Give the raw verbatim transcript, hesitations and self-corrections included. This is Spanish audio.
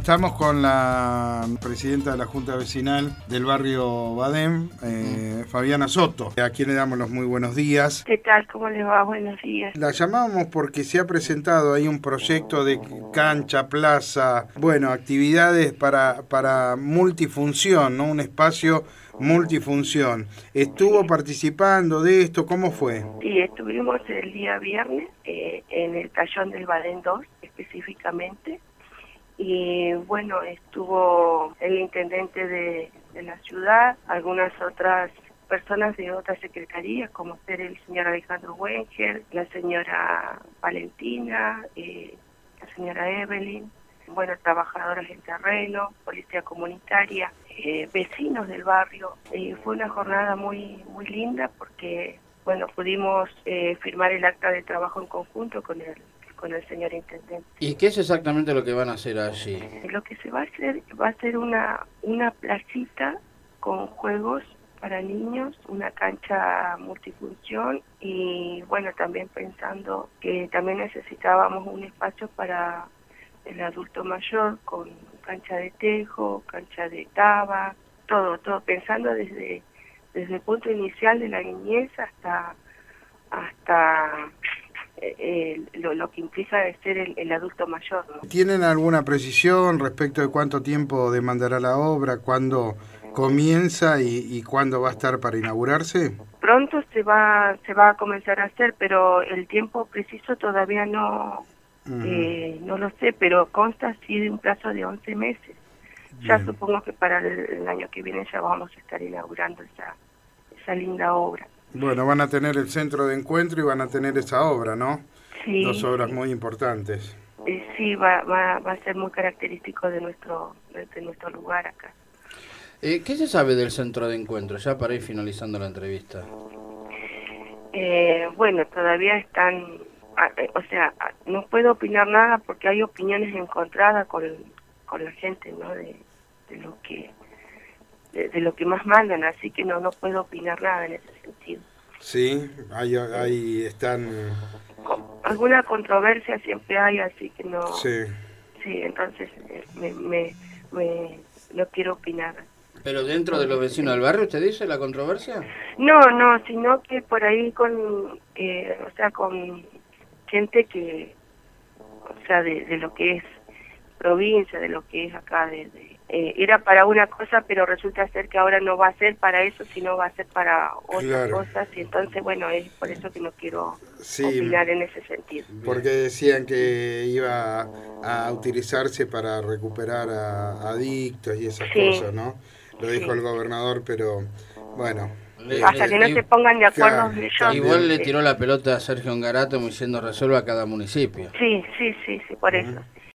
Estamos con la presidenta de la Junta Vecinal del barrio Badem, eh, Fabiana Soto, a quien le damos los muy buenos días. ¿Qué tal? ¿Cómo le va? Buenos días. La llamamos porque se ha presentado ahí un proyecto de cancha, plaza, bueno, actividades para, para multifunción, ¿no? Un espacio multifunción. ¿Estuvo Sí. participando de esto? ¿Cómo fue? Sí, estuvimos el día viernes eh, en el Tallón del Badem dos específicamente. Y bueno, estuvo el intendente de, de la ciudad, algunas otras personas de otras secretarías, como ser el señor Alejandro Wenger, la señora Valentina, eh, la señora Evelyn, bueno, trabajadoras del terreno, policía comunitaria, eh, vecinos del barrio. Eh, fue una jornada muy, muy linda porque, bueno, pudimos eh, firmar el acta de trabajo en conjunto con el con el señor intendente. ¿Y qué es exactamente lo que van a hacer allí? Lo que se va a hacer va a ser una una placita con juegos para niños, una cancha multifunción y bueno, también pensando que también necesitábamos un espacio para el adulto mayor con cancha de tejo, cancha de taba, todo, todo pensando desde desde el punto inicial de la niñez hasta hasta Eh, lo, lo que implica de ser el, el adulto mayor, ¿no? ¿Tienen alguna precisión respecto de cuánto tiempo demandará la obra, cuándo comienza y, y cuándo va a estar para inaugurarse? Pronto se va se va a comenzar a hacer, pero el tiempo preciso todavía no uh-huh. eh, no lo sé, pero consta así de un plazo de once meses. Ya Bien. Supongo que para el, el año que viene ya vamos a estar inaugurando esa esa linda obra. Bueno, van a tener el centro de encuentro y van a tener esa obra, ¿no? Sí. Dos obras muy importantes. Eh, sí, va, va, va a ser muy característico de nuestro de, de nuestro lugar acá. Eh, ¿Qué se sabe del centro de encuentro, ya para ir finalizando la entrevista? Eh, bueno, todavía están, o sea, no puedo opinar nada porque hay opiniones encontradas con, con la gente, ¿no? De, de lo que de, de lo que más mandan, así que no no puedo opinar nada en ese sentido. Sí, ahí, ahí están... Alguna controversia siempre hay, así que no... Sí. Sí, entonces me, me, me, no quiero opinar. ¿Pero dentro de los vecinos del barrio usted dice la controversia? No, no, sino que por ahí con, eh, o sea, con gente que, o sea, de, de lo que es provincia, de lo que es acá, de, de eh, era para una cosa, pero resulta ser que ahora no va a ser para eso, sino va a ser para otras claro. cosas, y entonces, bueno, es por eso que no quiero sí, opinar en ese sentido. Porque decían que iba a utilizarse para recuperar a adictos y esas sí. cosas, ¿no? Lo dijo sí. el gobernador, pero bueno... Le, hasta que no y, se pongan de acuerdo claro, ellos. Igual le tiró la pelota a Sergio Ngarato diciendo resuelva cada municipio. Sí, sí, sí, sí, por uh-huh. eso.